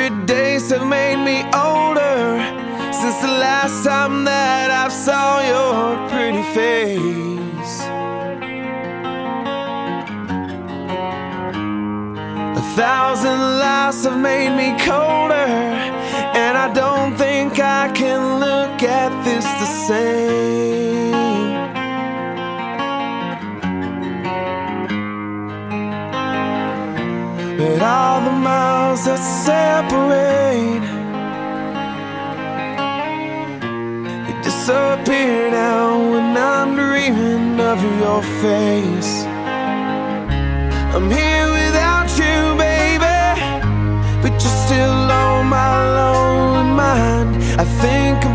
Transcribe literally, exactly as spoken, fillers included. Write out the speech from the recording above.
hundred days have made me older since the last time that I saw your pretty face. A thousand lies have made me colder, and I don't think I can look at this the same. But all the miles that separate, they disappear now when I'm dreaming of your face. I'm here without you, baby, but you're still on my lonely mind. I think